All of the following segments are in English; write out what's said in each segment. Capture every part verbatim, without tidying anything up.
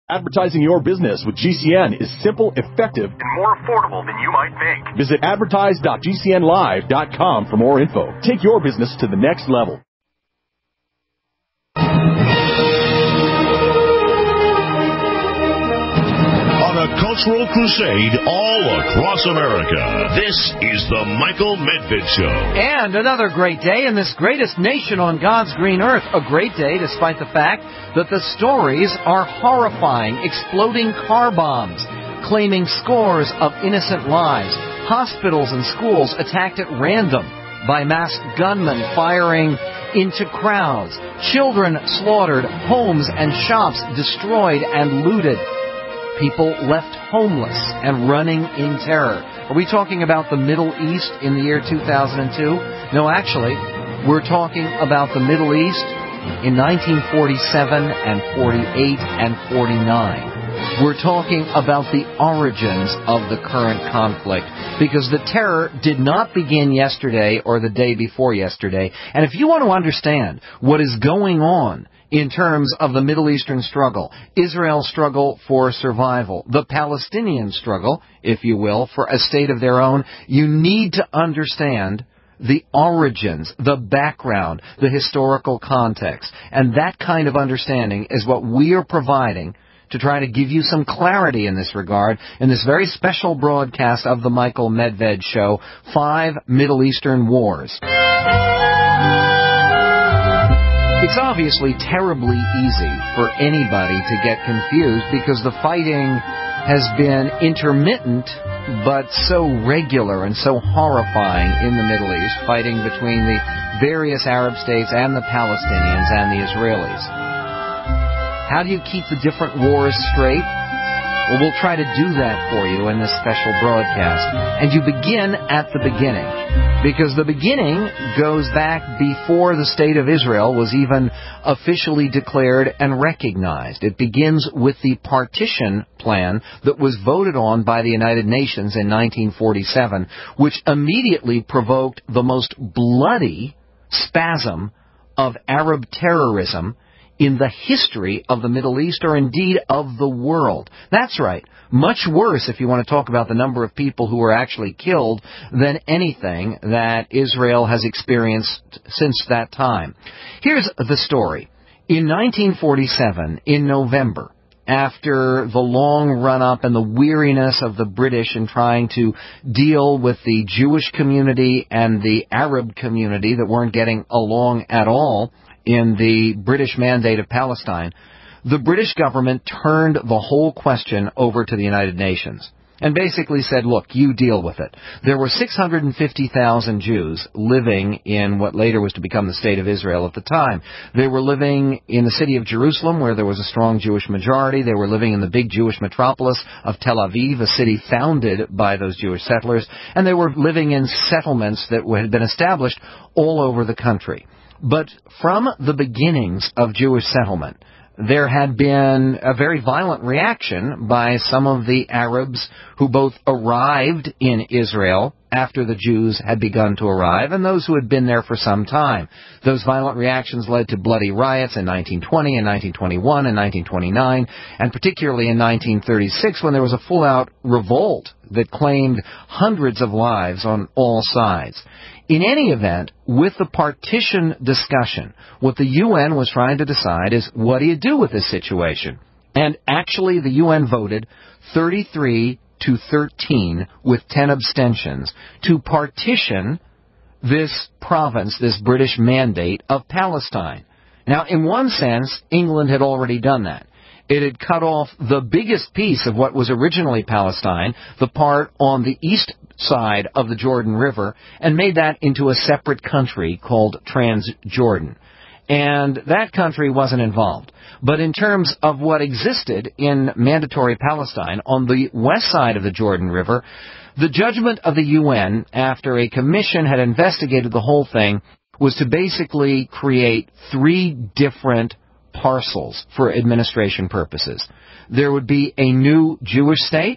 Advertising your business with G C N is simple, effective, and more affordable than you might think. Visit advertise dot g c n live dot com for more info. Take your business to the next level. On a cultural crusade all across America, this is the Michael Medved Show. And another great day in this greatest nation on God's green earth. A great day despite the fact that the stories are horrifying. Exploding car bombs, claiming scores of innocent lives. Hospitals and schools attacked at random by masked gunmen firing into crowds. Children slaughtered, homes and shops destroyed and looted. People left homeless and running in terror. Are we talking about the Middle East in the year two thousand two? No, actually, we're talking about the Middle East in nineteen forty-seven and forty-eight and forty-nine. We're talking about the origins of the current conflict, because the terror did not begin yesterday or the day before yesterday. And if you want to understand what is going on in terms of the Middle Eastern struggle, Israel's struggle for survival, the Palestinian struggle, if you will, for a state of their own, you need to understand the origins, the background, the historical context. And that kind of understanding is what we are providing to try to give you some clarity in this regard in this very special broadcast of the Michael Medved Show, Five Middle Eastern Wars. It's obviously terribly easy for anybody to get confused because the fighting has been intermittent but so regular and so horrifying in the Middle East, fighting between the various Arab states and the Palestinians and the Israelis. How do you keep the different wars straight? Well, we'll try to do that for you in this special broadcast. And you begin at the beginning, because the beginning goes back before the State of Israel was even officially declared and recognized. It begins with the partition plan that was voted on by the United Nations in nineteen forty-seven, which immediately provoked the most bloody spasm of Arab terrorism in the history of the Middle East, or indeed of the world. That's right. Much worse, if you want to talk about the number of people who were actually killed, than anything that Israel has experienced since that time. Here's the story. In nineteen forty-seven, in November, after the long run-up and the weariness of the British in trying to deal with the Jewish community and the Arab community that weren't getting along at all in the British Mandate of Palestine, the British government turned the whole question over to the United Nations and basically said, look, you deal with it. There were six hundred fifty thousand Jews living in what later was to become the State of Israel at the time. They were living in the city of Jerusalem, where there was a strong Jewish majority. They were living in the big Jewish metropolis of Tel Aviv, a city founded by those Jewish settlers. And they were living in settlements that had been established all over the country. But from the beginnings of Jewish settlement, there had been a very violent reaction by some of the Arabs who both arrived in Israel after the Jews had begun to arrive, and those who had been there for some time. Those violent reactions led to bloody riots in nineteen twenty, and nineteen twenty-one, and nineteen twenty-nine, and particularly in nineteen thirty-six, when there was a full-out revolt that claimed hundreds of lives on all sides. In any event, with the partition discussion, what the U N was trying to decide is, what do you do with this situation? And actually, the U N voted thirty-three to thirteen with ten abstentions to partition this province, this British Mandate of Palestine. Now, in one sense, England had already done that. It had cut off the biggest piece of what was originally Palestine, the part on the east side of the Jordan River, and made that into a separate country called Transjordan. And that country wasn't involved. But in terms of what existed in mandatory Palestine on the west side of the Jordan River, the judgment of the U N, after a commission had investigated the whole thing, was to basically create three different parcels for administration purposes. There would be a new Jewish state,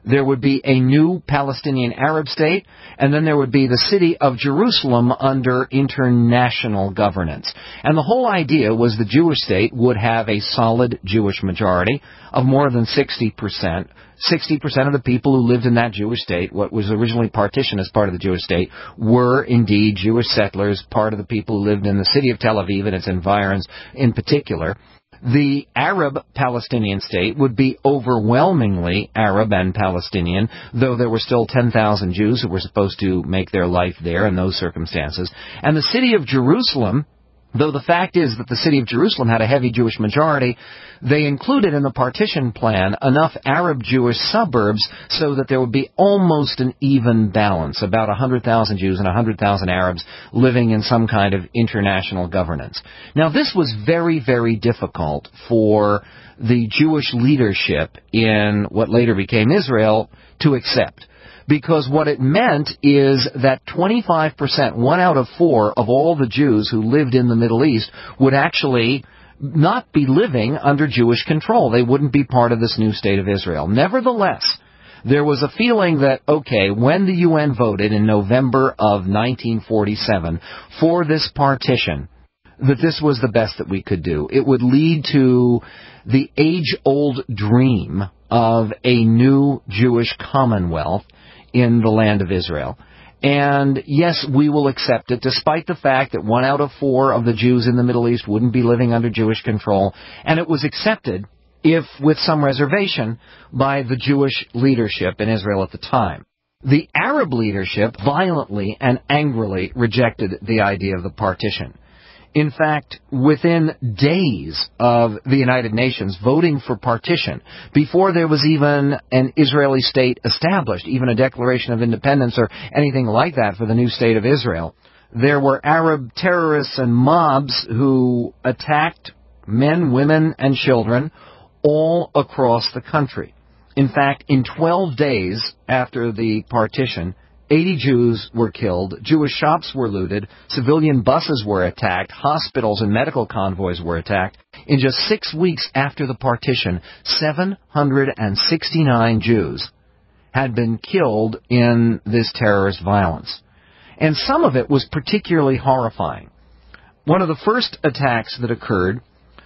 there would be a new Palestinian Arab state, and then there would be the city of Jerusalem under international governance. And the whole idea was the Jewish state would have a solid Jewish majority of more than sixty percent. sixty percent of the people who lived in that Jewish state, what was originally partitioned as part of the Jewish state, were indeed Jewish settlers, part of the people who lived in the city of Tel Aviv and its environs in particular. The Arab Palestinian state would be overwhelmingly Arab and Palestinian, though there were still ten thousand Jews who were supposed to make their life there in those circumstances. And the city of Jerusalem, though the fact is that the city of Jerusalem had a heavy Jewish majority, they included in the partition plan enough Arab Jewish suburbs so that there would be almost an even balance, about one hundred thousand Jews and one hundred thousand Arabs living in some kind of international governance. Now, this was very, very difficult for the Jewish leadership in what later became Israel to accept. Because what it meant is that twenty-five percent, one out of four of all the Jews who lived in the Middle East would actually not be living under Jewish control. They wouldn't be part of this new state of Israel. Nevertheless, there was a feeling that, okay, when the U N voted in November of nineteen forty-seven for this partition, that this was the best that we could do. It would lead to the age-old dream of a new Jewish commonwealth in the land of Israel. And yes, we will accept it, despite the fact that one out of four of the Jews in the Middle East wouldn't be living under Jewish control. And it was accepted, if with some reservation, by the Jewish leadership in Israel at the time. The Arab leadership violently and angrily rejected the idea of the partition. In fact, within days of the United Nations voting for partition, before there was even an Israeli state established, even a declaration of independence or anything like that for the new state of Israel, there were Arab terrorists and mobs who attacked men, women, and children all across the country. In fact, in twelve days after the partition, eighty Jews were killed, Jewish shops were looted, civilian buses were attacked, hospitals and medical convoys were attacked. In just six weeks after the partition, seven hundred sixty-nine Jews had been killed in this terrorist violence. And some of it was particularly horrifying. One of the first attacks that occurred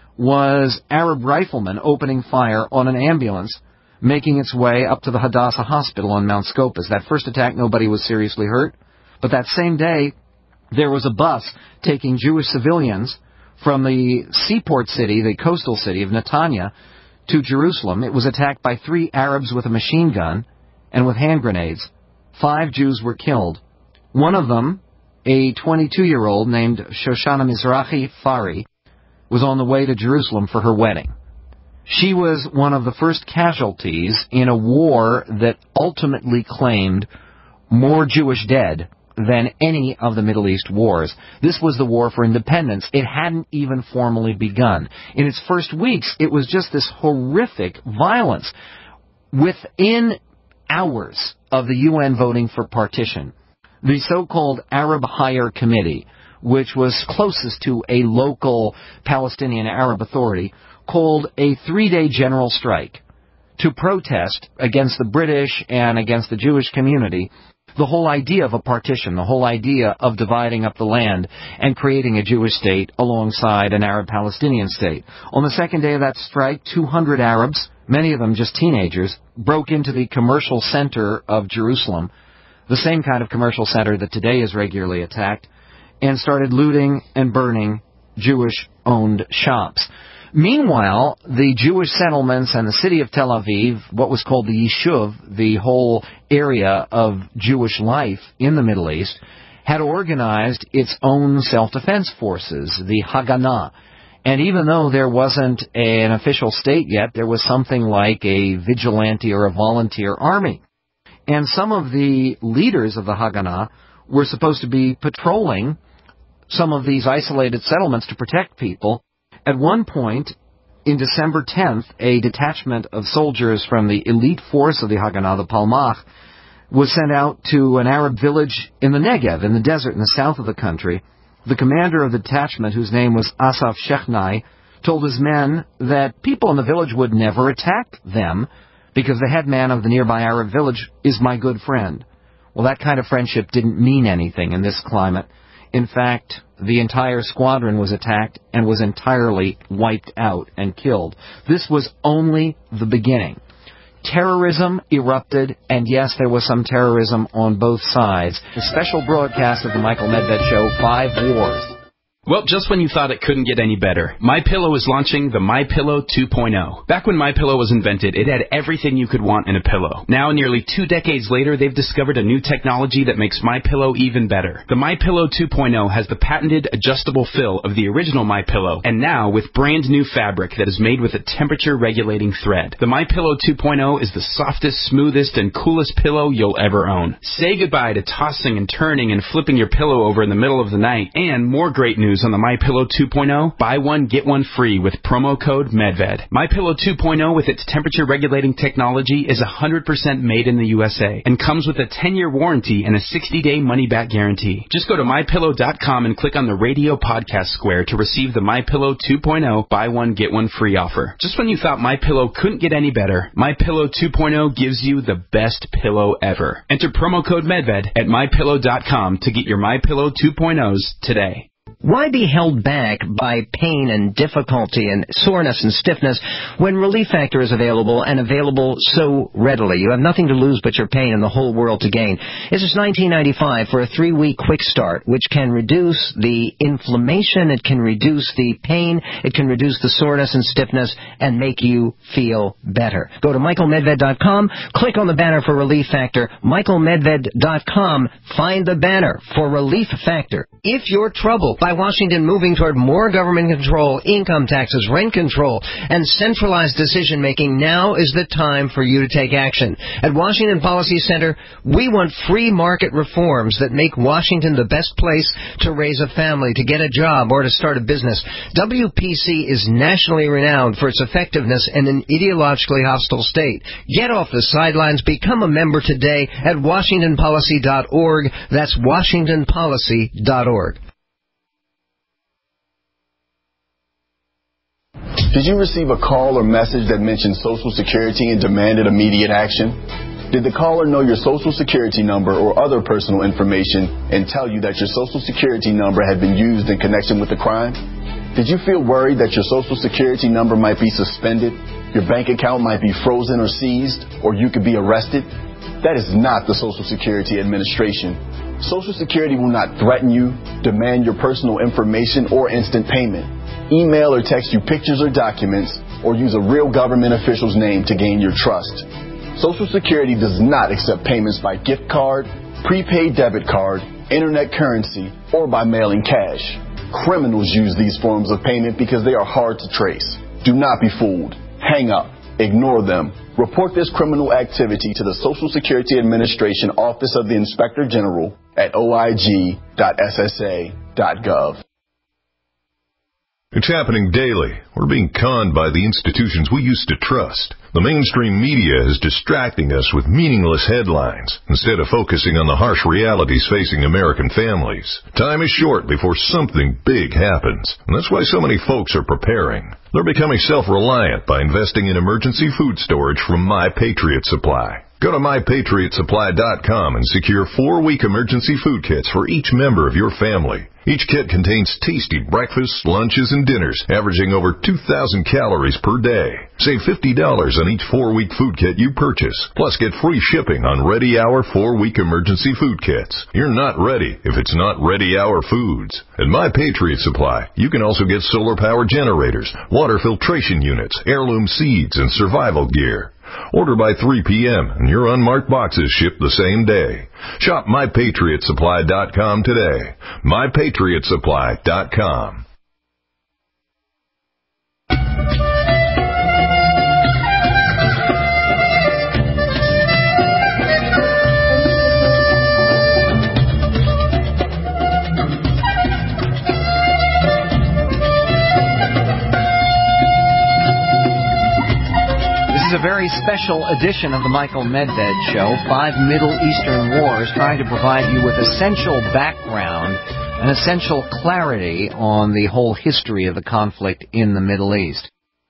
was Arab riflemen opening fire on an ambulance making its way up to the Hadassah Hospital on Mount Scopus. That first attack, nobody was seriously hurt. But that same day, there was a bus taking Jewish civilians from the seaport city, the coastal city of Netanya, to Jerusalem. It was attacked by three Arabs with a machine gun and with hand grenades. Five Jews were killed. One of them, a twenty-two-year-old named Shoshana Mizrahi Fari, was on the way to Jerusalem for her wedding. She was one of the first casualties in a war that ultimately claimed more Jewish dead than any of the Middle East wars. This was the war for independence. It hadn't even formally begun. In its first weeks, it was just this horrific violence. Within hours of the U N voting for partition, the so-called Arab Higher Committee, which was closest to a local Palestinian Arab authority, called a three-day general strike to protest against the British and against the Jewish community the whole idea of a partition, the whole idea of dividing up the land and creating a Jewish state alongside an Arab Palestinian state. On the second day of that strike, two hundred Arabs, many of them just teenagers, broke into the commercial center of Jerusalem, the same kind of commercial center that today is regularly attacked, and started looting and burning Jewish-owned shops. Meanwhile, the Jewish settlements and the city of Tel Aviv, what was called the Yishuv, the whole area of Jewish life in the Middle East, had organized its own self-defense forces, the Haganah. And even though there wasn't a, an official state yet, there was something like a vigilante or a volunteer army. And some of the leaders of the Haganah were supposed to be patrolling some of these isolated settlements to protect people. At one point, in December tenth, a detachment of soldiers from the elite force of the Haganah, the Palmach, was sent out to an Arab village in the Negev, in the desert in the south of the country. The commander of the detachment, whose name was Asaf Shechnai, told his men that people in the village would never attack them because the head man of the nearby Arab village is my good friend. Well, that kind of friendship didn't mean anything in this climate. In fact, the entire squadron was attacked and was entirely wiped out and killed. This was only the beginning. Terrorism erupted, and yes, there was some terrorism on both sides. The special broadcast of the Michael Medved Show, Five Wars. Well, just when you thought it couldn't get any better, MyPillow is launching the MyPillow two point oh. Back when MyPillow was invented, it had everything you could want in a pillow. Now, nearly two decades later, they've discovered a new technology that makes MyPillow even better. The MyPillow two point oh has the patented adjustable fill of the original MyPillow, and now with brand new fabric that is made with a temperature-regulating thread. The MyPillow two point oh is the softest, smoothest, and coolest pillow you'll ever own. Say goodbye to tossing and turning and flipping your pillow over in the middle of the night, and more great news on the MyPillow two point oh, buy one, get one free with promo code MEDVED. MyPillow two point oh with its temperature-regulating technology is one hundred percent made in the U S A and comes with a ten-year warranty and a sixty-day money-back guarantee. Just go to My Pillow dot com and click on the radio podcast square to receive the MyPillow two point oh buy one, get one free offer. Just when you thought MyPillow couldn't get any better, MyPillow two point oh gives you the best pillow ever. Enter promo code MEDVED at My Pillow dot com to get your MyPillow two point ohs today. Why be held back by pain and difficulty and soreness and stiffness when Relief Factor is available and available so readily? You have nothing to lose but your pain and the whole world to gain. This is nineteen ninety-five for a three-week quick start, which can reduce the inflammation, it can reduce the pain, it can reduce the soreness and stiffness, and make you feel better. Go to Michael Medved dot com, click on the banner for Relief Factor, Michael Medved dot com, find the banner for Relief Factor. If you're troubled by Washington moving toward more government control, income taxes, rent control, and centralized decision-making, now is the time for you to take action. At Washington Policy Center, we want free market reforms that make Washington the best place to raise a family, to get a job, or to start a business. W P C is nationally renowned for its effectiveness in an ideologically hostile state. Get off the sidelines. Become a member today at Washington Policy dot org. That's Washington Policy dot org. Did you receive a call or message that mentioned Social Security and demanded immediate action? Did the caller know your Social Security number or other personal information and tell you that your Social Security number had been used in connection with the crime? Did you feel worried that your Social Security number might be suspended, your bank account might be frozen or seized, or you could be arrested? That is not the Social Security Administration. Social Security will not threaten you, demand your personal information, or instant payment. Email or text you pictures or documents, or use a real government official's name to gain your trust. Social Security does not accept payments by gift card, prepaid debit card, internet currency, or by mailing cash. Criminals use these forms of payment because they are hard to trace. Do not be fooled. Hang up. Ignore them. Report this criminal activity to the Social Security Administration Office of the Inspector General at O I G dot S S A dot gov. It's happening daily. We're being conned by the institutions we used to trust. The mainstream media is distracting us with meaningless headlines instead of focusing on the harsh realities facing American families. Time is short before something big happens, and that's why so many folks are preparing. They're becoming self-reliant by investing in emergency food storage from My Patriot Supply. Go to My Patriot Supply dot com and secure four-week emergency food kits for each member of your family. Each kit contains tasty breakfasts, lunches, and dinners, averaging over two thousand calories per day. Save fifty dollars on each four-week food kit you purchase, plus get free shipping on Ready Hour four-week emergency food kits. You're not ready if it's not Ready Hour Foods. At My Patriot Supply, you can also get solar power generators, water filtration units, heirloom seeds, and survival gear. Order by three p.m. and your unmarked boxes ship the same day. Shop My Patriot Supply dot com today. My Patriot Supply dot com. This is a very special edition of the Michael Medved Show, Five Middle Eastern Wars, trying to provide you with essential background and essential clarity on the whole history of the conflict in the Middle East.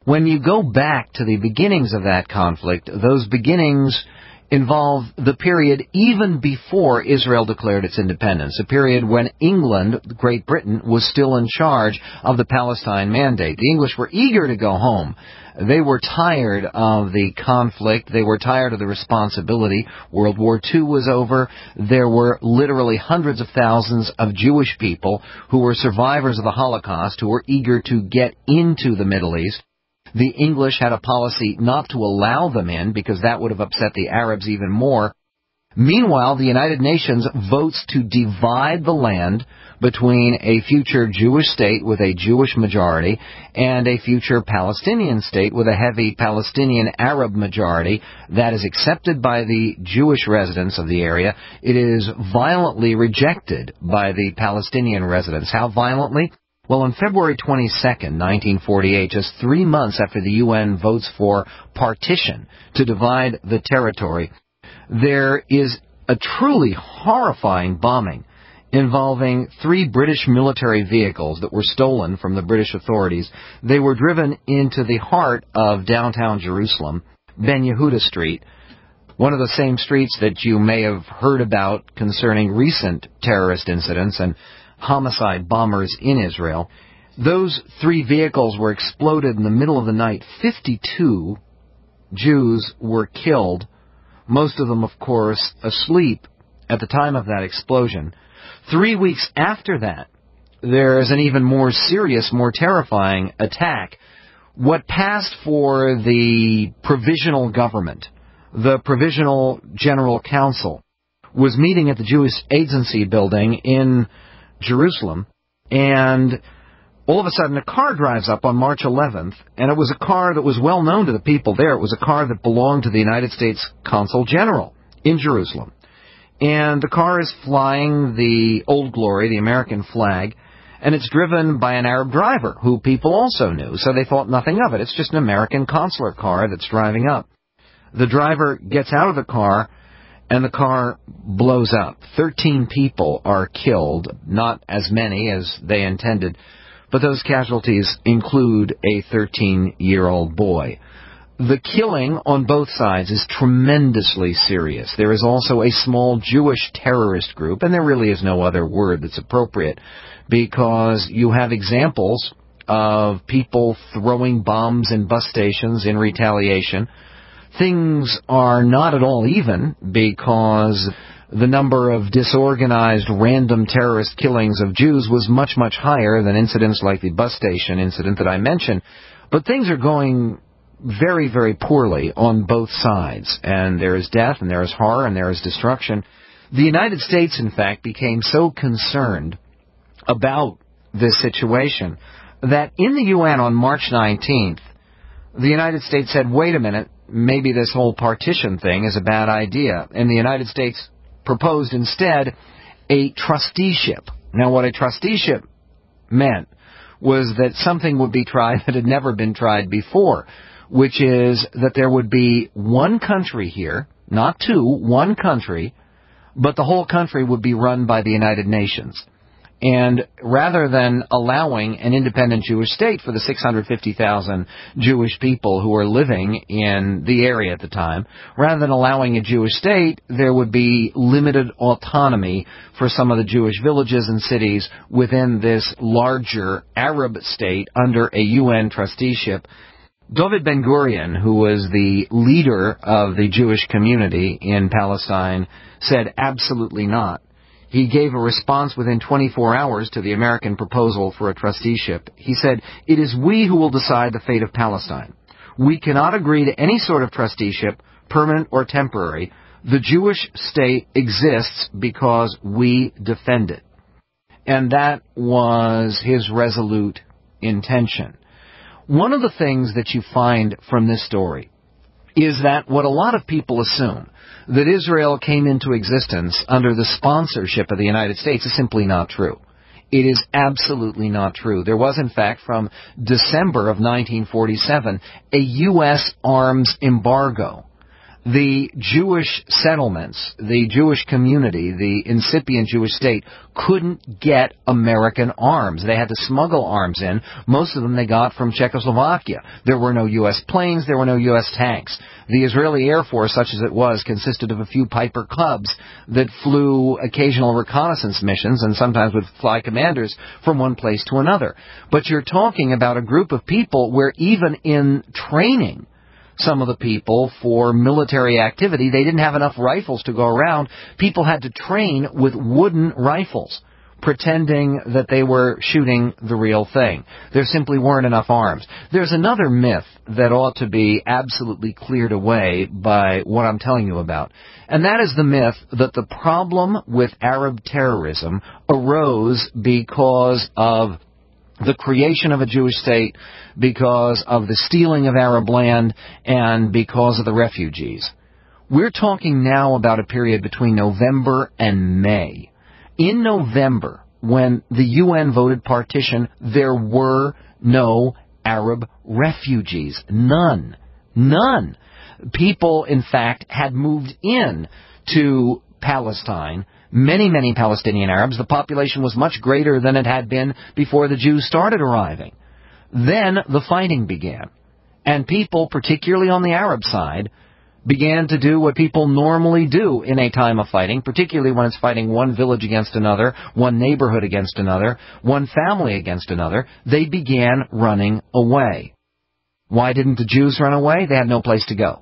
When you go back to the beginnings of that conflict, those beginnings involve the period even before Israel declared its independence, a period when England, Great Britain, was still in charge of the Palestine Mandate. The English were eager to go home. They were tired of the conflict. They were tired of the responsibility. World War Two was over. There were literally hundreds of thousands of Jewish people who were survivors of the Holocaust who were eager to get into the Middle East. The English had a policy not to allow them in because that would have upset the Arabs even more. Meanwhile, the United Nations votes to divide the land between a future Jewish state with a Jewish majority and a future Palestinian state with a heavy Palestinian Arab majority. That is accepted by the Jewish residents of the area. It is violently rejected by the Palestinian residents. How violently? Well, on February twenty-second, nineteen forty-eight, just three months after the U N votes for partition to divide the territory, there is a truly horrifying bombing involving three British military vehicles that were stolen from the British authorities. They were driven into the heart of downtown Jerusalem, Ben Yehuda Street, one of the same streets that you may have heard about concerning recent terrorist incidents and homicide bombers in Israel. Those three vehicles were exploded in the middle of the night. fifty-two Jews were killed, most of them, of course, asleep at the time of that explosion. Three weeks after that, there is an even more serious, more terrifying attack. What passed for the provisional government, the Provisional General Council, was meeting at the Jewish Agency building in Jerusalem, and all of a sudden a car drives up on March eleventh, and it was a car that was well known to the people there. It was a car that belonged to the United States Consul General in Jerusalem. And the car is flying the Old Glory, the American flag, and it's driven by an Arab driver who people also knew, so they thought nothing of it. It's just an American consular car that's driving up. The driver gets out of the car, and the car blows up. Thirteen people are killed, not as many as they intended, but those casualties include a thirteen-year-old boy. The killing on both sides is tremendously serious. There is also a small Jewish terrorist group, and there really is no other word that's appropriate, because you have examples of people throwing bombs in bus stations in retaliation. Things are not at all even, because the number of disorganized random terrorist killings of Jews was much, much higher than incidents like the bus station incident that I mentioned. But things are going very, very poorly on both sides, and there is death, and there is horror, and there is destruction. The United States, in fact, became so concerned about this situation that in the U N on March nineteenth, the United States said, wait a minute, maybe this whole partition thing is a bad idea. And the United States proposed instead a trusteeship. Now, what a trusteeship meant was that something would be tried that had never been tried before, which is that there would be one country here, not two, one country, but the whole country would be run by the United Nations. And rather than allowing an independent Jewish state for the six hundred fifty thousand Jewish people who were living in the area at the time, rather than allowing a Jewish state, there would be limited autonomy for some of the Jewish villages and cities within this larger Arab state under a U N trusteeship. David Ben-Gurion, who was the leader of the Jewish community in Palestine, said absolutely not. He gave a response within twenty-four hours to the American proposal for a trusteeship. He said, "It is we who will decide the fate of Palestine. We cannot agree to any sort of trusteeship, permanent or temporary. The Jewish state exists because we defend it." And that was his resolute intention. One of the things that you find from this story is that what a lot of people assume, that Israel came into existence under the sponsorship of the United States, is simply not true. It is absolutely not true. There was, in fact, from December of nineteen forty-seven, a U S arms embargo the Jewish settlements, the Jewish community, the incipient Jewish state, couldn't get American arms. They had to smuggle arms in. Most of them they got from Czechoslovakia. There were no U S planes. There were no U S tanks. The Israeli Air Force, such as it was, consisted of a few Piper Cubs that flew occasional reconnaissance missions and sometimes would fly commanders from one place to another. But you're talking about a group of people where even in training, some of the people for military activity, they didn't have enough rifles to go around. People had to train with wooden rifles, pretending that they were shooting the real thing. There simply weren't enough arms. There's another myth that ought to be absolutely cleared away by what I'm telling you about, and that is the myth that the problem with Arab terrorism arose because of the creation of a Jewish state, because of the stealing of Arab land, and because of the refugees. We're talking now about a period between November and May. In November, when the U N voted partition, there were no Arab refugees. None. None. People, in fact, had moved in to Palestine. Many, many Palestinian Arabs. The population was much greater than it had been before the Jews started arriving. Then the fighting began. And people, particularly on the Arab side, began to do what people normally do in a time of fighting, particularly when it's fighting one village against another, one neighborhood against another, one family against another. They began running away. Why didn't the Jews run away? They had no place to go.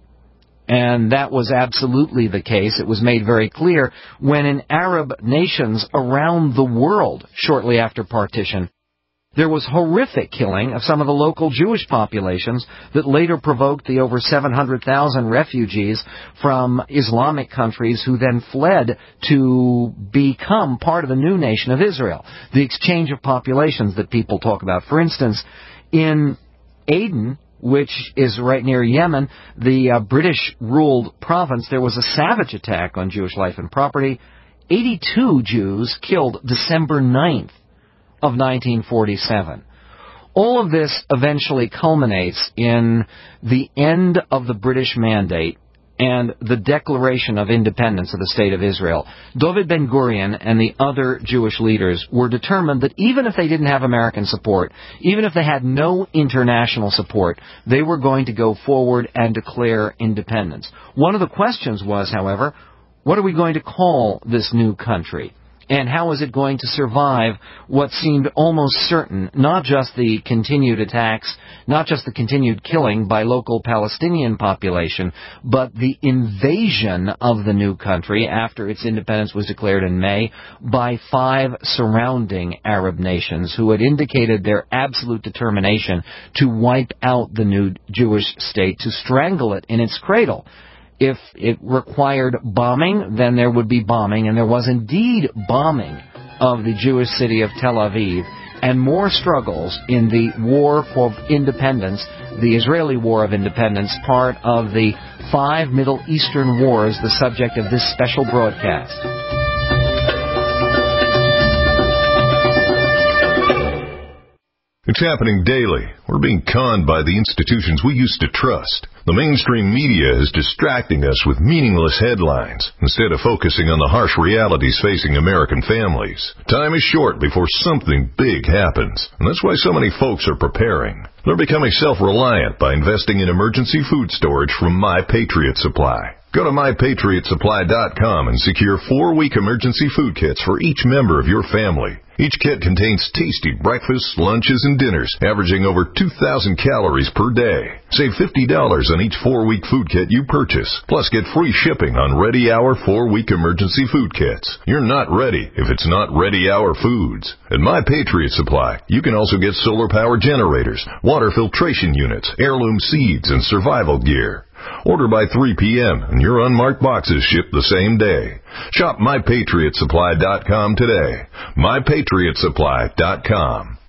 And that was absolutely the case. It was made very clear when in Arab nations around the world, shortly after partition, there was horrific killing of some of the local Jewish populations that later provoked the over seven hundred thousand refugees from Islamic countries who then fled to become part of the new nation of Israel. The exchange of populations that people talk about. For instance, in Aden, which is right near Yemen, the uh, British-ruled province, there was a savage attack on Jewish life and property. eighty-two Jews killed December ninth of nineteen forty-seven. All of this eventually culminates in the end of the British Mandate and the declaration of independence of the State of Israel. David Ben-Gurion and the other Jewish leaders were determined that even if they didn't have American support, even if they had no international support, they were going to go forward and declare independence. One of the questions was, however, what are we going to call this new country? And how is it going to survive what seemed almost certain, not just the continued attacks, not just the continued killing by local Palestinian population, but the invasion of the new country after its independence was declared in May by five surrounding Arab nations who had indicated their absolute determination to wipe out the new Jewish state, to strangle it in its cradle. If it required bombing, then there would be bombing, and there was indeed bombing of the Jewish city of Tel Aviv, and more struggles in the War for Independence, the Israeli War of Independence, part of the five Middle Eastern wars, the subject of this special broadcast. It's happening daily. We're being conned by the institutions we used to trust. The mainstream media is distracting us with meaningless headlines instead of focusing on the harsh realities facing American families. Time is short before something big happens, and that's why so many folks are preparing. They're becoming self-reliant by investing in emergency food storage from My Patriot Supply. Go to my patriot supply dot com and secure four-week emergency food kits for each member of your family. Each kit contains tasty breakfasts, lunches, and dinners, averaging over two thousand calories per day. Save fifty dollars on each four-week food kit you purchase. Plus, get free shipping on Ready Hour four-week emergency food kits. You're not ready if it's not Ready Hour Foods. At My Patriot Supply, you can also get solar power generators, water filtration units, heirloom seeds, and survival gear. Order by three p.m. and your unmarked boxes ship the same day. Shop my patriot supply dot com today. my patriot supply dot com.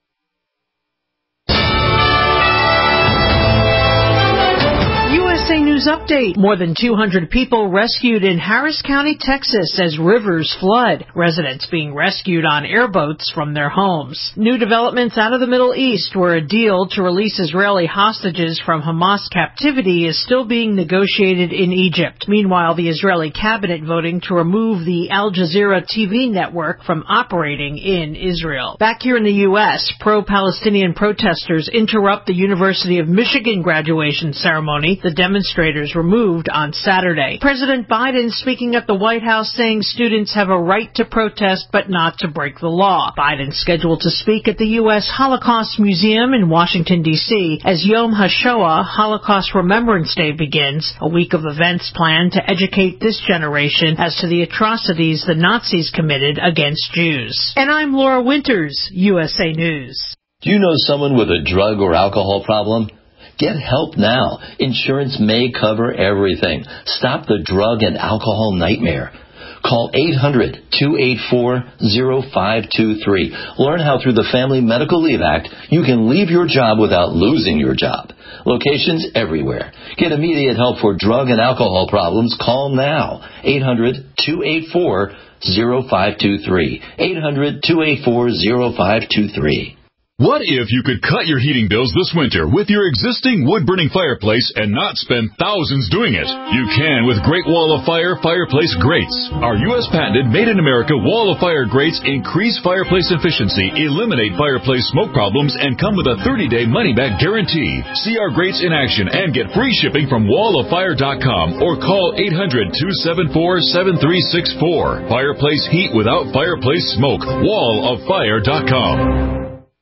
U S A News news update. More than two hundred people rescued in Harris County, Texas as rivers flood. Residents being rescued on airboats from their homes. New developments out of the Middle East, where a deal to release Israeli hostages from Hamas captivity is still being negotiated in Egypt. Meanwhile, the Israeli cabinet voting to remove the Al Jazeera T V network from operating in Israel. Back here in the U S, pro-Palestinian protesters interrupt the University of Michigan graduation ceremony. The demonstrators were moved on Saturday. President Biden speaking at the White House saying students have a right to protest but not to break the law. Biden scheduled to speak at the U S Holocaust Museum in Washington, D C as Yom HaShoah, Holocaust Remembrance Day, begins, a week of events planned to educate this generation as to the atrocities the Nazis committed against Jews. And I'm Laura Winters, U S A News. Do you know someone with a drug or alcohol problem? Get help now. Insurance may cover everything. Stop the drug and alcohol nightmare. Call eight hundred, two eight four, zero five two three. Learn how through the Family Medical Leave Act you can leave your job without losing your job. Locations everywhere. Get immediate help for drug and alcohol problems. Call now. eight hundred, two eight four, zero five two three. eight hundred, two eight four, zero five two three. What if you could cut your heating bills this winter with your existing wood-burning fireplace and not spend thousands doing it? You can with Great Wall of Fire Fireplace Grates. Our U S patented made-in-America Wall of Fire grates increase fireplace efficiency, eliminate fireplace smoke problems, and come with a thirty-day money-back guarantee. See our grates in action and get free shipping from wall of fire dot com or call eight hundred, two seven four, seven three six four. Fireplace heat without fireplace smoke. wall of fire dot com.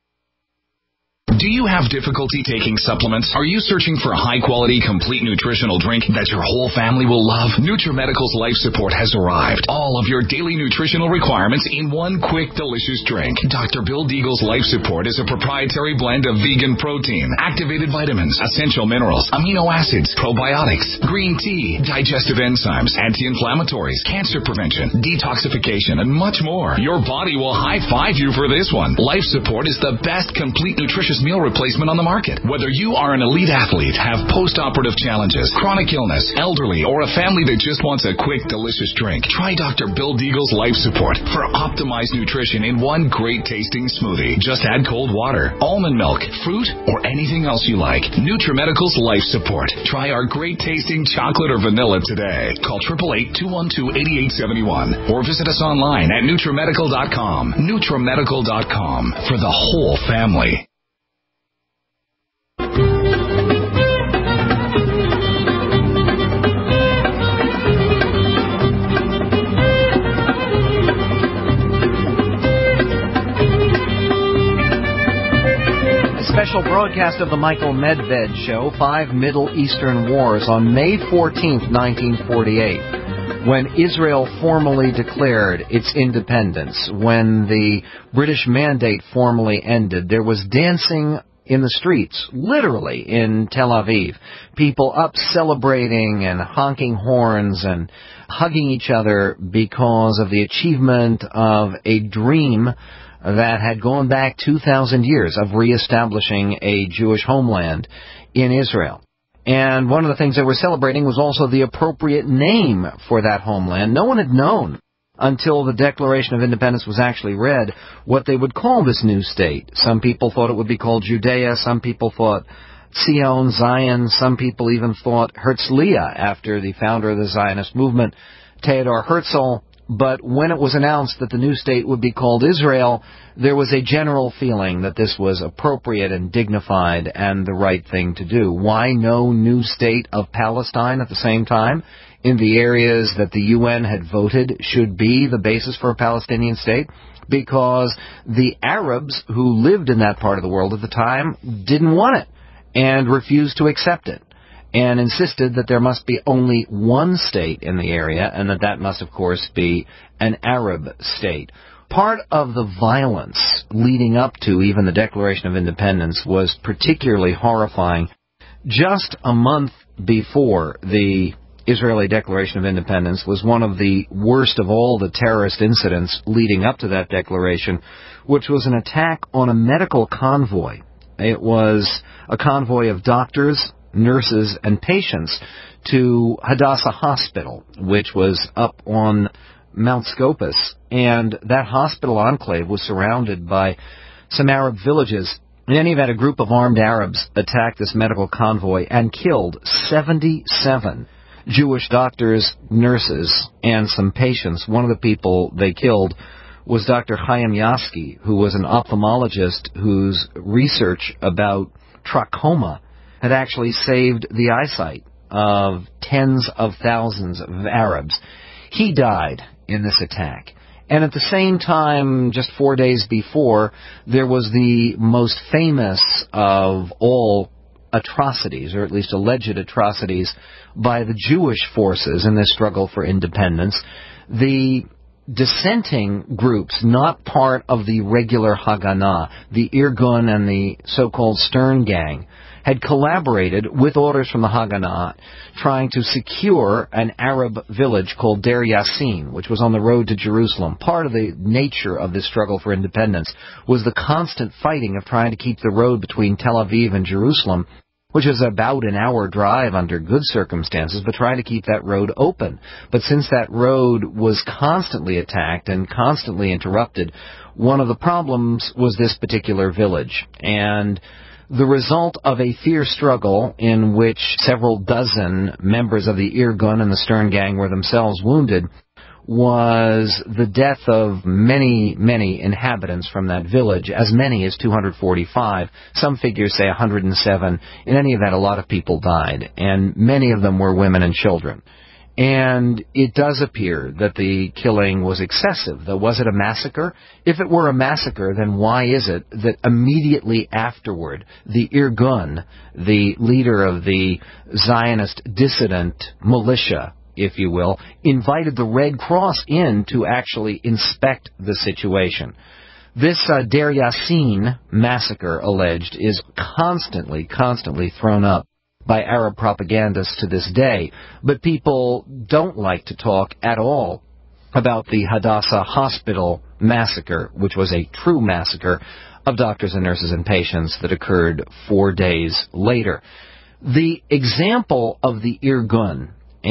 Do you have difficulty taking supplements? Are you searching for a high-quality, complete nutritional drink that your whole family will love? NutriMedical's Life Support has arrived. All of your daily nutritional requirements in one quick, delicious drink. Doctor Bill Deagle's Life Support is a proprietary blend of vegan protein, activated vitamins, essential minerals, amino acids, probiotics, green tea, digestive enzymes, anti-inflammatories, cancer prevention, detoxification, and much more. Your body will high-five you for this one. Life Support is the best complete nutritious meal replacement on the market. Whether you are an elite athlete, have post-operative challenges, chronic illness, elderly, or a family that just wants a quick, delicious drink, try Doctor Bill Deagle's Life Support for optimized nutrition in one great-tasting smoothie. Just add cold water, almond milk, fruit, or anything else you like. NutriMedical's Life Support. Try our great-tasting chocolate or vanilla today. Call eight eight eight, two one two, eight eight seven one or visit us online at NutriMedical dot com. NutriMedical dot com for the whole family. Special broadcast of the Michael Medved Show, Five Middle Eastern Wars, on May fourteenth, nineteen forty-eight, when Israel formally declared its independence, when the British Mandate formally ended. There was dancing in the streets, literally, in Tel Aviv. People up celebrating and honking horns and hugging each other because of the achievement of a dream that had gone back two thousand years of reestablishing a Jewish homeland in Israel. And one of the things they were celebrating was also the appropriate name for that homeland. No one had known until the Declaration of Independence was actually read what they would call this new state. Some people thought it would be called Judea. Some people thought Zion, Zion. Some people even thought Herzliya, after the founder of the Zionist movement, Theodor Herzl. But when it was announced that the new state would be called Israel, there was a general feeling that this was appropriate and dignified and the right thing to do. Why no new state of Palestine at the same time in the areas that the U N had voted should be the basis for a Palestinian state? Because the Arabs who lived in that part of the world at the time didn't want it and refused to accept it, and insisted that there must be only one state in the area, and that that must, of course, be an Arab state. Part of the violence leading up to even the Declaration of Independence was particularly horrifying. Just a month before the Israeli Declaration of Independence was one of the worst of all the terrorist incidents leading up to that declaration, which was an attack on a medical convoy. It was a convoy of doctors nurses and patients to Hadassah Hospital, which was up on Mount Scopus. And that hospital enclave was surrounded by some Arab villages. In any event, a group of armed Arabs attacked this medical convoy and killed seventy-seven Jewish doctors, nurses, and some patients. One of the people they killed was Doctor Chaim Yasky, who was an ophthalmologist whose research about trachoma had actually saved the eyesight of tens of thousands of Arabs. He died in this attack. And at the same time, just four days before, there was the most famous of all atrocities, or at least alleged atrocities, by the Jewish forces in this struggle for independence. The dissenting groups, not part of the regular Haganah, the Irgun and the so-called Stern Gang, had collaborated with orders from the Haganah trying to secure an Arab village called Deir Yassin, which was on the road to Jerusalem. Part of the nature of this struggle for independence was the constant fighting of trying to keep the road between Tel Aviv and Jerusalem, which is about an hour drive under good circumstances, but trying to keep that road open. But since that road was constantly attacked and constantly interrupted, one of the problems was this particular village. And the result of a fierce struggle in which several dozen members of the Irgun and the Stern Gang were themselves wounded was the death of many, many inhabitants from that village, as many as two hundred forty-five. Some figures say one hundred seven. In any event, a lot of people died, and many of them were women and children. And it does appear that the killing was excessive, though. Was it a massacre? If it were a massacre, then why is it that immediately afterward, the Irgun, the leader of the Zionist dissident militia, if you will, invited the Red Cross in to actually inspect the situation? This uh, Deir Yassin massacre, alleged, is constantly, constantly thrown up by Arab propagandists to this day, but people don't like to talk at all about the Hadassah Hospital massacre, which was a true massacre of doctors and nurses and patients that occurred four days later. The example of the Irgun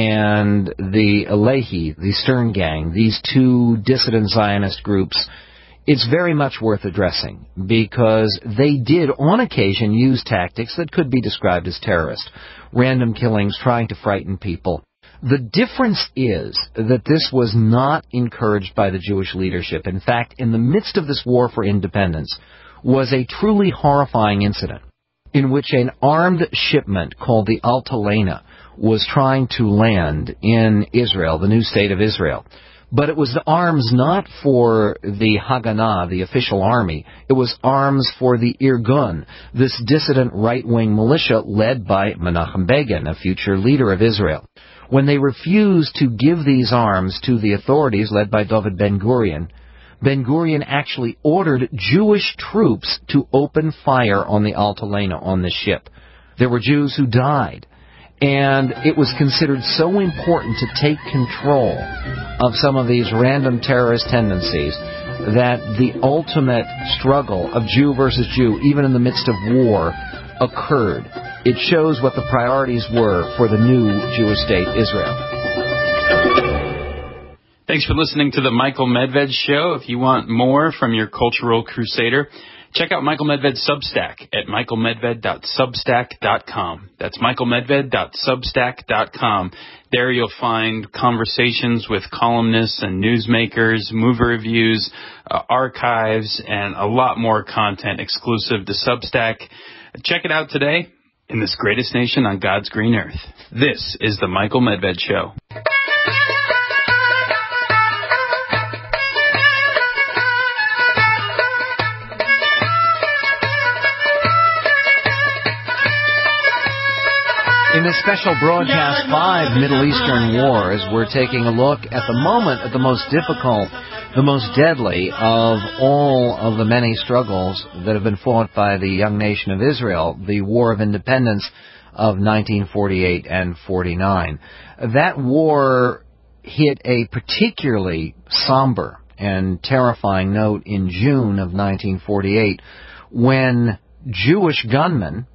and the Alehi, the Stern Gang, these two dissident Zionist groups, it's very much worth addressing, because they did on occasion use tactics that could be described as terrorist, random killings, trying to frighten people. The difference is that this was not encouraged by the Jewish leadership. In fact, in the midst of this war for independence was a truly horrifying incident in which an armed shipment called the Altalena was trying to land in Israel, the new state of Israel. But it was the arms not for the Haganah, the official army. It was arms for the Irgun, this dissident right-wing militia led by Menachem Begin, a future leader of Israel. When they refused to give these arms to the authorities led by David Ben-Gurion, Ben-Gurion actually ordered Jewish troops to open fire on the Altalena, on the ship. There were Jews who died. And it was considered so important to take control of some of these random terrorist tendencies that the ultimate struggle of Jew versus Jew, even in the midst of war, occurred. It shows what the priorities were for the new Jewish state, Israel. Thanks for listening to the Michael Medved Show. If you want more from your cultural crusader, check out Michael Medved's Substack at michael medved dot substack dot com. That's michael medved dot substack dot com. There you'll find conversations with columnists and newsmakers, movie reviews, uh, archives, and a lot more content exclusive to Substack. Check it out today in this greatest nation on God's green earth. This is the Michael Medved Show. In this special broadcast, Five Middle Eastern Wars, we're taking a look at the moment at the most difficult, the most deadly of all of the many struggles that have been fought by the young nation of Israel, the War of Independence of nineteen forty-eight and forty-nine. That war hit a particularly somber and terrifying note in June of nineteen forty-eight when Jewish gunmen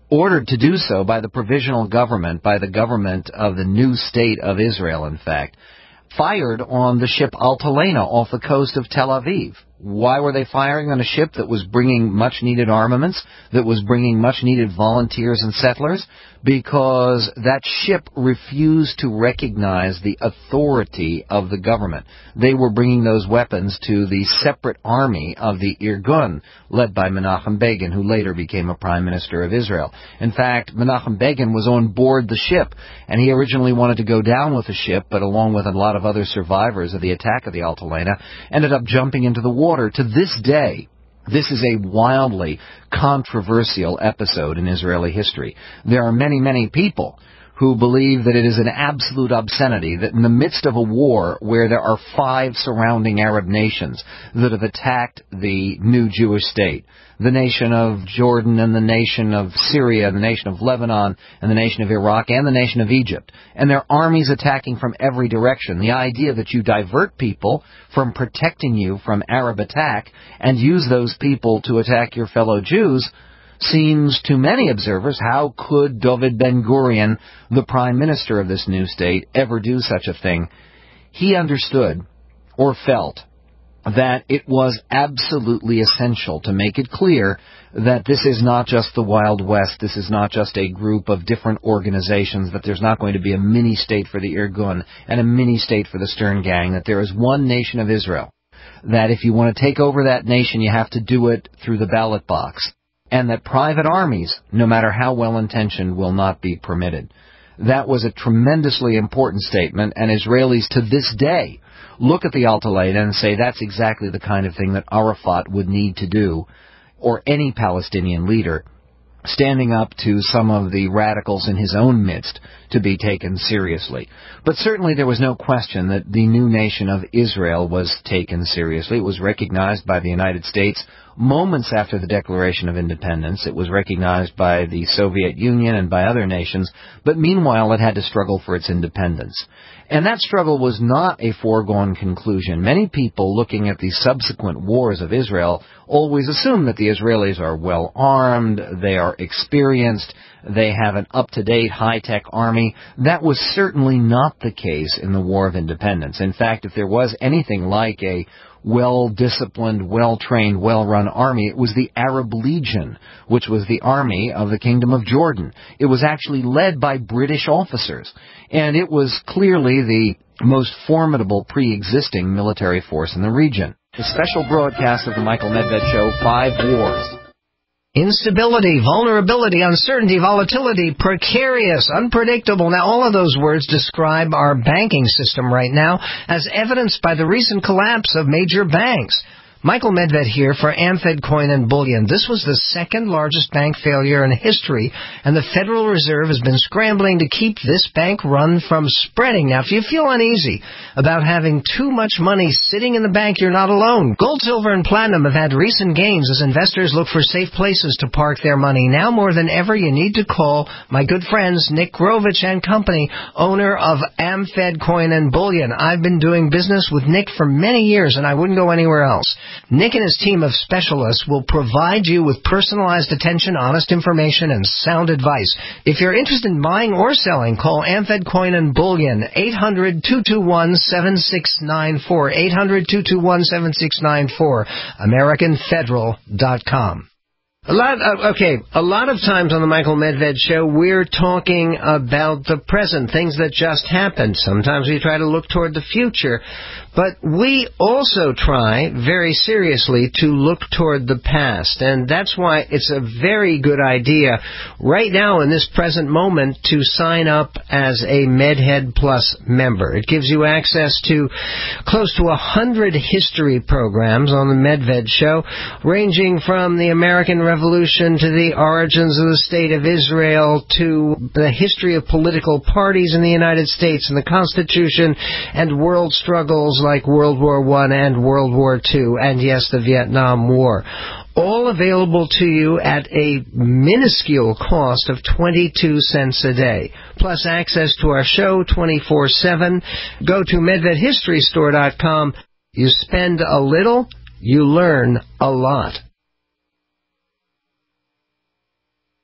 ordered to do so by the provisional government, by the government of the new state of Israel, in fact, fired on the ship Altalena off the coast of Tel Aviv. Why were they firing on a ship that was bringing much-needed armaments, that was bringing much-needed volunteers and settlers? Because that ship refused to recognize the authority of the government. They were bringing those weapons to the separate army of the Irgun, led by Menachem Begin, who later became a prime minister of Israel. In fact, Menachem Begin was on board the ship, and he originally wanted to go down with the ship, but along with a lot of other survivors of the attack of the Altalena, ended up jumping into the water. To this day, this is a wildly controversial episode in Israeli history. There are many, many people who believe that it is an absolute obscenity that in the midst of a war where there are five surrounding Arab nations that have attacked the new Jewish state, the nation of Jordan and the nation of Syria, the nation of Lebanon and the nation of Iraq and the nation of Egypt, and their armies attacking from every direction, the idea that you divert people from protecting you from Arab attack and use those people to attack your fellow Jews seems to many observers, how could David Ben-Gurion, the prime minister of this new state, ever do such a thing? He understood, or felt, that it was absolutely essential to make it clear that this is not just the Wild West, this is not just a group of different organizations, that there's not going to be a mini-state for the Irgun and a mini-state for the Stern Gang, that there is one nation of Israel, that if you want to take over that nation, you have to do it through the ballot box, and that private armies, no matter how well-intentioned, will not be permitted. That was a tremendously important statement, and Israelis to this day look at the Altalena and say that's exactly the kind of thing that Arafat would need to do, or any Palestinian leader, standing up to some of the radicals in his own midst to be taken seriously. But certainly there was no question that the new nation of Israel was taken seriously. It was recognized by the United States moments after the Declaration of Independence. It was recognized by the Soviet Union and by other nations, but meanwhile it had to struggle for its independence. And that struggle was not a foregone conclusion. Many people looking at the subsequent wars of Israel always assume that the Israelis are well armed, they are experienced, they have an up-to-date high-tech army. That was certainly not the case in the War of Independence. In fact, if there was anything like a well-disciplined, well-trained, well-run army, it was the Arab Legion, which was the army of the Kingdom of Jordan. It was actually led by British officers, and it was clearly the most formidable pre-existing military force in the region. The special broadcast of the Michael Medved Show, Five Wars. Instability, vulnerability, uncertainty, volatility, precarious, unpredictable. Now, all of those words describe our banking system right now, as evidenced by the recent collapse of major banks. Michael Medved here for Amfed Coin and Bullion. This was the second largest bank failure in history, and the Federal Reserve has been scrambling to keep this bank run from spreading. Now, if you feel uneasy about having too much money sitting in the bank, you're not alone. Gold, silver, and platinum have had recent gains as investors look for safe places to park their money. Now more than ever, you need to call my good friends Nick Grovich and Company, owner of Amfed Coin and Bullion. I've been doing business with Nick for many years, and I wouldn't go anywhere else. Nick and his team of specialists will provide you with personalized attention, honest information, and sound advice. If you're interested in buying or selling, call Amfed Coin and Bullion, eight hundred, two two one, seven six nine four, eight hundred, two two one, seven six nine four, American Federal dot com. A lot, uh, okay, a lot of times on the Michael Medved Show, we're talking about the present, things that just happened. Sometimes we try to look toward the future, but we also try very seriously to look toward the past, and that's why it's a very good idea right now in this present moment to sign up as a MedHead Plus member. It gives you access to close to a hundred history programs on the Medved Show, ranging from the American Revolution Revolution to the origins of the State of Israel to the history of political parties in the United States and the Constitution and world struggles like World War One and World War Two and, yes, the Vietnam War. All available to you at a minuscule cost of twenty-two cents a day. Plus access to our show twenty-four seven. Go to Medved History Store dot com. You spend a little, you learn a lot.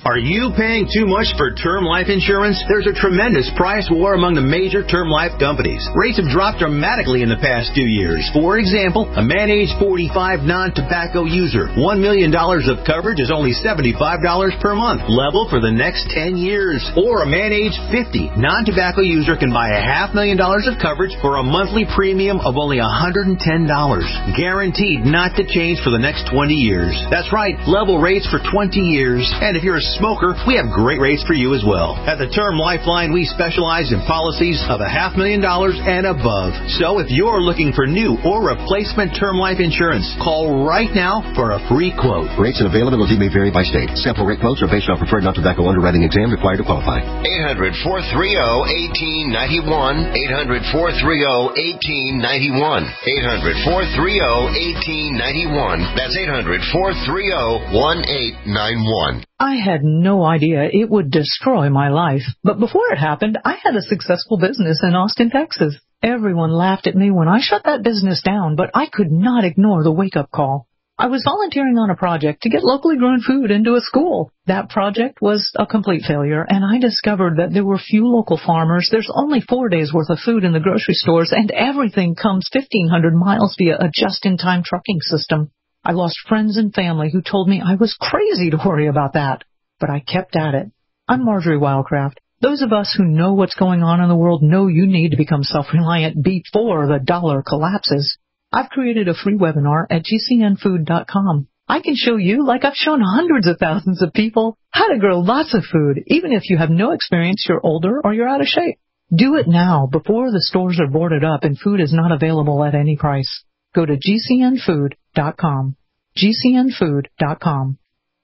Are you paying too much for term life insurance? There's a tremendous price war among the major term life companies. Rates have dropped dramatically in the past two years. For example, a man age forty-five non-tobacco user, one million dollars of coverage is only seventy-five dollars per month, level for the next ten years. Or a man age fifty non-tobacco user can buy a half million dollars of coverage for a monthly premium of only one hundred ten dollars. Guaranteed not to change for the next twenty years. That's right, level rates for twenty years. And if you're a smoker, we have great rates for you as well. At the Term Lifeline, we specialize in policies of a half million dollars and above. So if you're looking for new or replacement term life insurance, call right now for a free quote. Rates and availability may vary by state. Sample rate quotes are based on preferred non-tobacco underwriting exam required to qualify. eight hundred, four three zero, one eight nine one. eight hundred, four three zero, one eight nine one. eight hundred, four three zero, one eight nine one. That's eight hundred, four three zero, one eight nine one. I had no idea it would destroy my life. But before it happened, I had a successful business in Austin, Texas. Everyone laughed at me when I shut that business down, but I could not ignore the wake-up call. I was volunteering on a project to get locally grown food into a school. That project was a complete failure, and I discovered that there were few local farmers. There's only four days' worth of food in the grocery stores, and everything comes fifteen hundred miles via a just-in-time trucking system. I lost friends and family who told me I was crazy to worry about that, but I kept at it. I'm Marjorie Wildcraft. Those of us who know what's going on in the world know you need to become self-reliant before the dollar collapses. I've created a free webinar at G C N food dot com. I can show you, like I've shown hundreds of thousands of people, how to grow lots of food, even if you have no experience, you're older, or you're out of shape. Do it now, before the stores are boarded up and food is not available at any price. Go to G C N food dot com. G C N food dot com.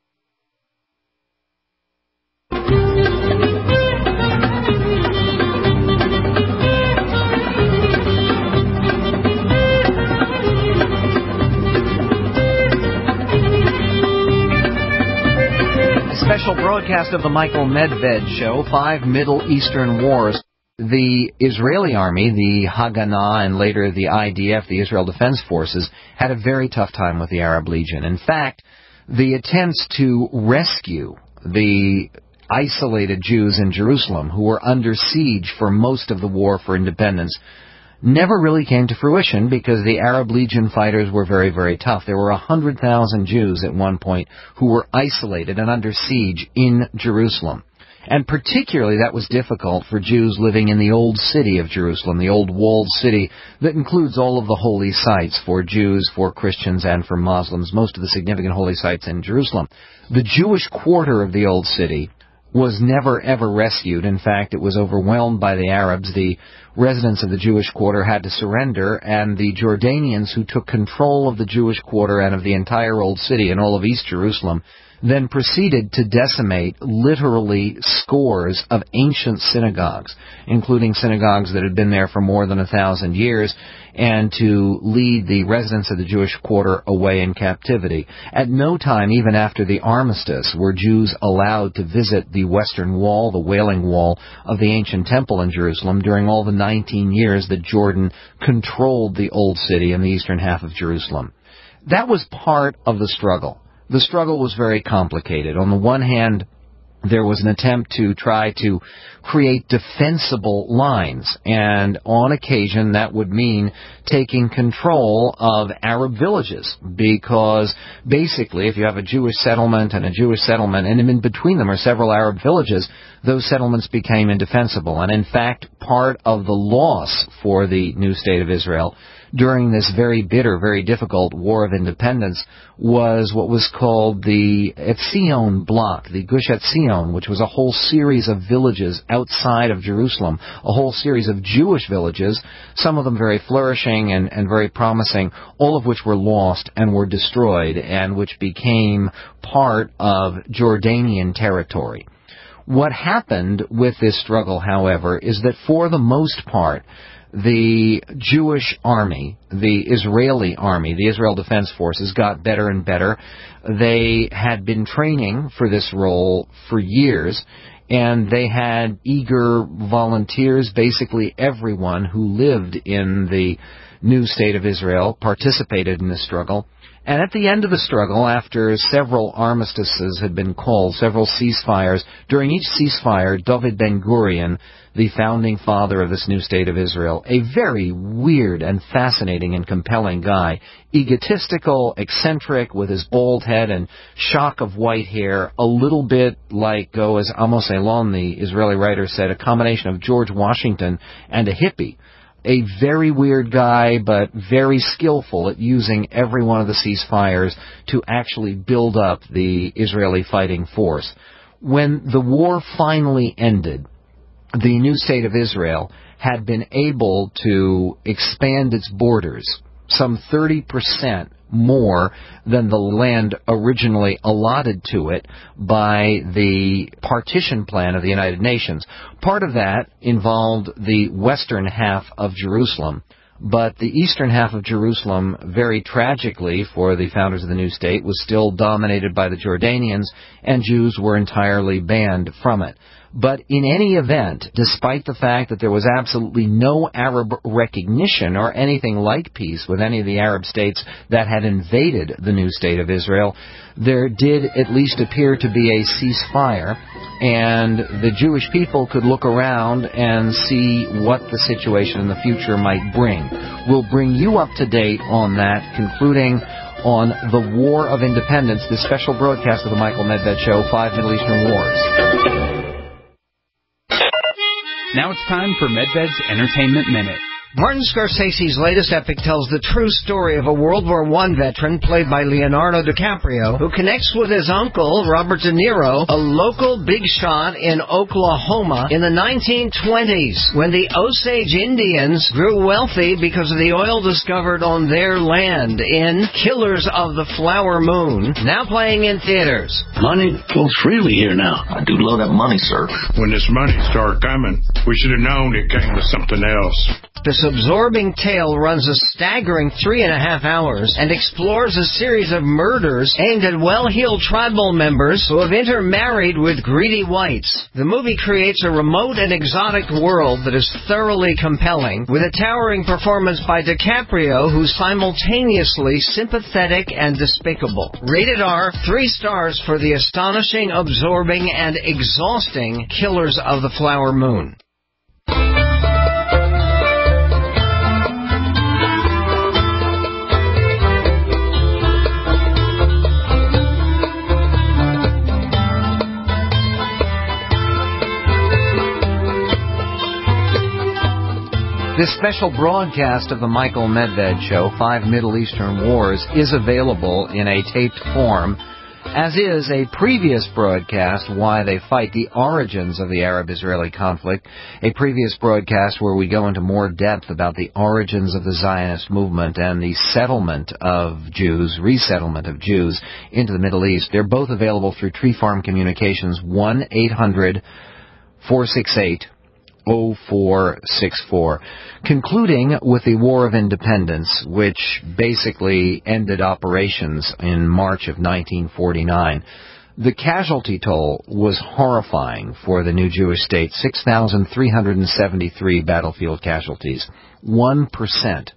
A special broadcast of the Michael Medved Show, Five Middle Eastern Wars. The Israeli army, the Haganah, and later the I D F, the Israel Defense Forces, had a very tough time with the Arab Legion. In fact, the attempts to rescue the isolated Jews in Jerusalem, who were under siege for most of the war for independence, never really came to fruition because the Arab Legion fighters were very, very tough. There were one hundred thousand Jews at one point who were isolated and under siege in Jerusalem. And particularly that was difficult for Jews living in the old city of Jerusalem, the old walled city that includes all of the holy sites for Jews, for Christians, and for Muslims, most of the significant holy sites in Jerusalem. The Jewish quarter of the old city was never, ever rescued. In fact, it was overwhelmed by the Arabs. The residents of the Jewish quarter had to surrender, and the Jordanians, who took control of the Jewish quarter and of the entire old city and all of East Jerusalem, then proceeded to decimate literally scores of ancient synagogues, including synagogues that had been there for more than a thousand years, and to lead the residents of the Jewish quarter away in captivity. At no time, even after the armistice, were Jews allowed to visit the Western Wall, the Wailing Wall of the ancient temple in Jerusalem, during all the nineteen years that Jordan controlled the Old City and the eastern half of Jerusalem. That was part of the struggle. The struggle was very complicated. On the one hand, there was an attempt to try to create defensible lines, and on occasion that would mean taking control of Arab villages, because basically if you have a Jewish settlement and a Jewish settlement, and in between them are several Arab villages, those settlements became indefensible. And in fact, part of the loss for the new state of Israel during this very bitter, very difficult War of Independence was what was called the Etzion block, the Gush Etzion, which was a whole series of villages outside of Jerusalem, a whole series of Jewish villages, some of them very flourishing and, and very promising, all of which were lost and were destroyed, and which became part of Jordanian territory. What happened with this struggle, however, is that for the most part, the Jewish army, the Israeli army, the Israel Defense Forces got better and better. They had been training for this role for years, and they had eager volunteers. Basically everyone who lived in the new state of Israel participated in this struggle. And at the end of the struggle, after several armistices had been called, several ceasefires, during each ceasefire, David Ben-Gurion, the founding father of this new state of Israel, a very weird and fascinating and compelling guy, egotistical, eccentric, with his bald head and shock of white hair, a little bit like, oh, as Amos Elon, the Israeli writer, said, a combination of George Washington and a hippie. A very weird guy, but very skillful at using every one of the ceasefires to actually build up the Israeli fighting force. When the war finally ended, the new state of Israel had been able to expand its borders some thirty percent more than the land originally allotted to it by the partition plan of the United Nations. Part of that involved the western half of Jerusalem, but the eastern half of Jerusalem, very tragically for the founders of the new state, was still dominated by the Jordanians, and Jews were entirely banned from it. But in any event, despite the fact that there was absolutely no Arab recognition or anything like peace with any of the Arab states that had invaded the new state of Israel, there did at least appear to be a ceasefire, and the Jewish people could look around and see what the situation in the future might bring. We'll bring you up to date on that, concluding on the War of Independence, this special broadcast of the Michael Medved Show, Five Middle Eastern Wars. Now it's time for Medved's Entertainment Minute. Martin Scorsese's latest epic tells the true story of a World War One veteran played by Leonardo DiCaprio who connects with his uncle, Robert De Niro, a local big shot in Oklahoma in the nineteen twenties when the Osage Indians grew wealthy because of the oil discovered on their land in Killers of the Flower Moon, now playing in theaters. Money flows freely here now. I do love that money, sir. When this money started coming, we should have known it came with something else. This absorbing tale runs a staggering three and a half hours and explores a series of murders aimed at well-heeled tribal members who have intermarried with greedy whites. The movie creates a remote and exotic world that is thoroughly compelling, with a towering performance by DiCaprio, who's simultaneously sympathetic and despicable. Rated R, three stars for the astonishing, absorbing, and exhausting Killers of the Flower Moon. This special broadcast of the Michael Medved Show, Five Middle Eastern Wars, is available in a taped form, as is a previous broadcast, Why They Fight, the Origins of the Arab-Israeli Conflict, a previous broadcast where we go into more depth about the origins of the Zionist movement and the settlement of Jews, resettlement of Jews into the Middle East. They're both available through Tree Farm Communications, one eight hundred four six eight oh four six four. Concluding with the War of Independence, which basically ended operations in March of nineteen forty-nine. The casualty toll was horrifying for the new Jewish state, six thousand three hundred seventy-three battlefield casualties. one percent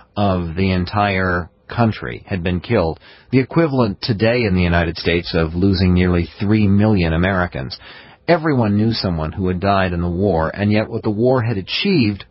of the entire country had been killed, the equivalent today in the United States of losing nearly three million Americans. Everyone knew someone who had died in the war, and yet what the war had achieved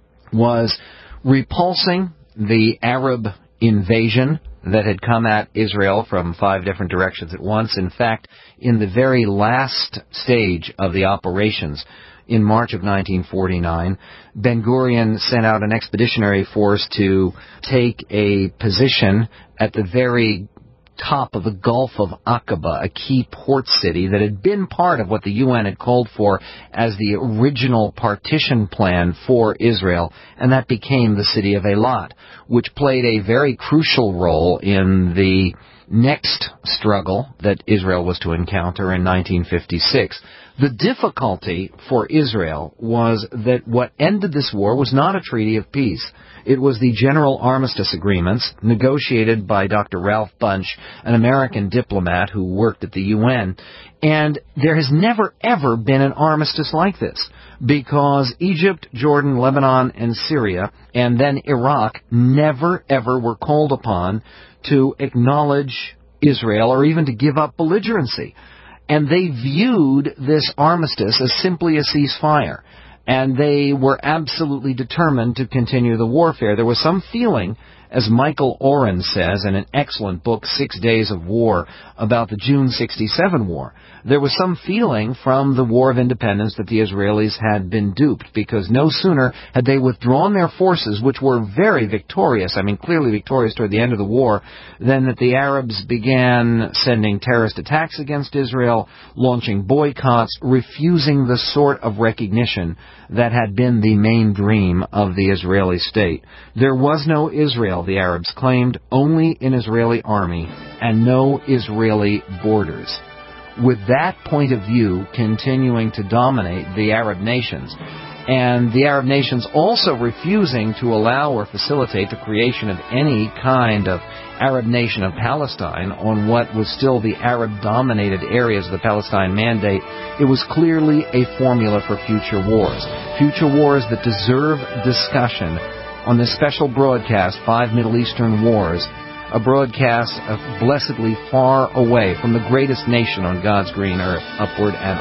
was repulsing the Arab invasion that had come at Israel from five different directions at once. In fact, in the very last stage of the operations, in March of nineteen forty-nine, Ben-Gurion sent out an expeditionary force to take a position at the very top of the Gulf of Aqaba, a key port city that had been part of what the U N had called for as the original partition plan for Israel, and that became the city of Eilat, which played a very crucial role in the next struggle that Israel was to encounter in nineteen fifty-six. The difficulty for Israel was that what ended this war was not a treaty of peace. It was the General Armistice Agreements negotiated by Doctor Ralph Bunche, an American diplomat who worked at the U N. And there has never, ever been an armistice like this, because Egypt, Jordan, Lebanon, and Syria, and then Iraq, never, ever were called upon to acknowledge Israel or even to give up belligerency. And they viewed this armistice as simply a ceasefire. And they were absolutely determined to continue the warfare. There was some feeling, as Michael Oren says in an excellent book, Six Days of War, about the June sixty-seven war, there was some feeling from the War of Independence that the Israelis had been duped, because no sooner had they withdrawn their forces, which were very victorious, I mean clearly victorious toward the end of the war, than that the Arabs began sending terrorist attacks against Israel, launching boycotts, refusing the sort of recognition that had been the main dream of the Israeli state. There was no Israel, the Arabs claimed, only an Israeli army and no Israeli borders. With that point of view continuing to dominate the Arab nations, and the Arab nations also refusing to allow or facilitate the creation of any kind of Arab nation of Palestine on what was still the Arab-dominated areas of the Palestine Mandate, it was clearly a formula for future wars. Future wars that deserve discussion on this special broadcast, Five Middle Eastern Wars, a broadcast of blessedly far away from the greatest nation on God's green earth, upward and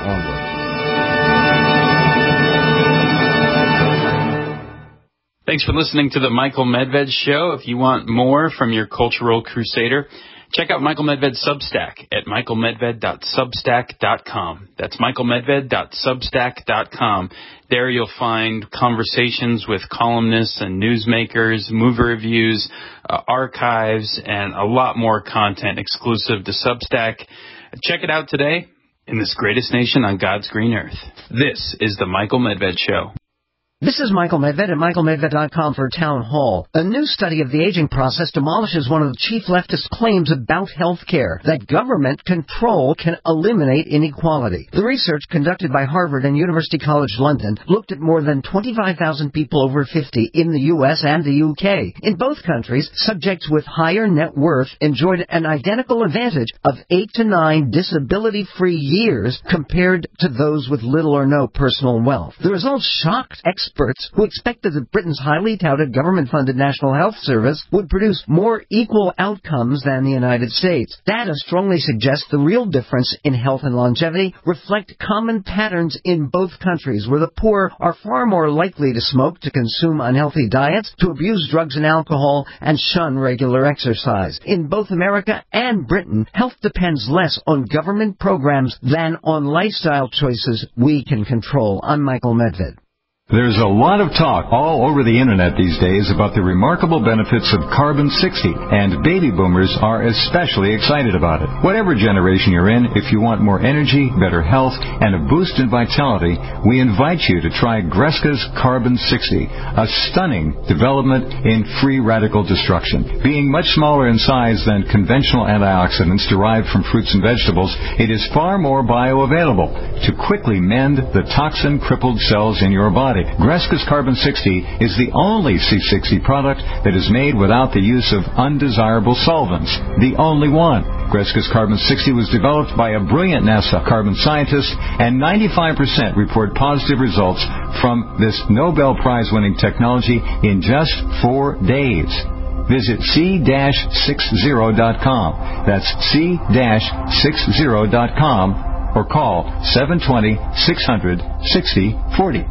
onward. Thanks for listening to the Michael Medved Show. If you want more from your cultural crusader, check out Michael Medved's Substack at michael medved dot substack dot com. That's michael medved dot substack dot com. There you'll find conversations with columnists and newsmakers, movie reviews, uh, archives, and a lot more content exclusive to Substack. Check it out today in this greatest nation on God's green earth. This is the Michael Medved Show. This is Michael Medved at michael medved dot com for Town Hall. A new study of the aging process demolishes one of the chief leftist claims about health care, that government control can eliminate inequality. The research conducted by Harvard and University College London looked at more than twenty-five thousand people over fifty in the U S and the U K. In both countries, subjects with higher net worth enjoyed an identical advantage of eight to nine disability-free years compared to those with little or no personal wealth. The results shocked experts Experts who expected that Britain's highly touted government-funded National Health Service would produce more equal outcomes than the United States. Data strongly suggests the real difference in health and longevity reflect common patterns in both countries, where the poor are far more likely to smoke, to consume unhealthy diets, to abuse drugs and alcohol, and shun regular exercise. In both America and Britain, health depends less on government programs than on lifestyle choices we can control. I'm Michael Medved. There's a lot of talk all over the internet these days about the remarkable benefits of Carbon sixty, and baby boomers are especially excited about it. Whatever generation you're in, if you want more energy, better health, and a boost in vitality, we invite you to try Greska's Carbon sixty, a stunning development in free radical destruction. Being much smaller in size than conventional antioxidants derived from fruits and vegetables, it is far more bioavailable to quickly mend the toxin-crippled cells in your body. Greska's Carbon sixty is the only C sixty product that is made without the use of undesirable solvents. The only one. Greska's Carbon sixty was developed by a brilliant NASA carbon scientist, and ninety-five percent report positive results from this Nobel Prize-winning technology in just four days. Visit c dash sixty dot com. That's c dash sixty dot com or call seven two zero, six hundred, sixty forty.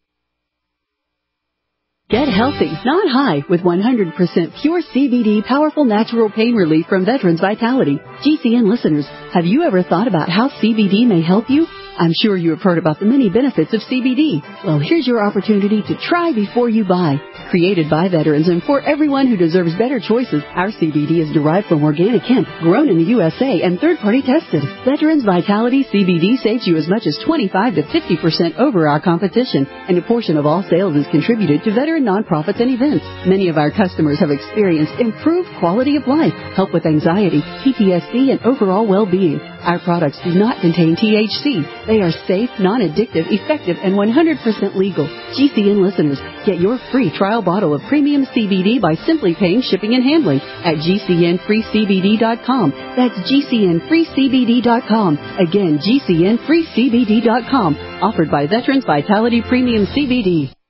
Get healthy, not high, with one hundred percent pure C B D powerful natural pain relief from Veterans Vitality. G C N listeners, have you ever thought about how C B D may help you? I'm sure you have heard about the many benefits of C B D. Well, here's your opportunity to try before you buy. Created by veterans and for everyone who deserves better choices, our C B D is derived from organic hemp, grown in the U S A and third-party tested. Veterans Vitality C B D saves you as much as twenty-five to fifty percent over our competition, and a portion of all sales is contributed to veteran nonprofits and events. Many of our customers have experienced improved quality of life, help with anxiety, P T S D, and overall well-being. Our products do not contain T H C. They are safe, non-addictive, effective, and one hundred percent legal. G C N listeners, get your free trial bottle of premium C B D by simply paying shipping and handling at G C N free C B D dot com. That's G C N free C B D dot com. Again, G C N free C B D dot com. Offered by Veterans Vitality Premium C B D.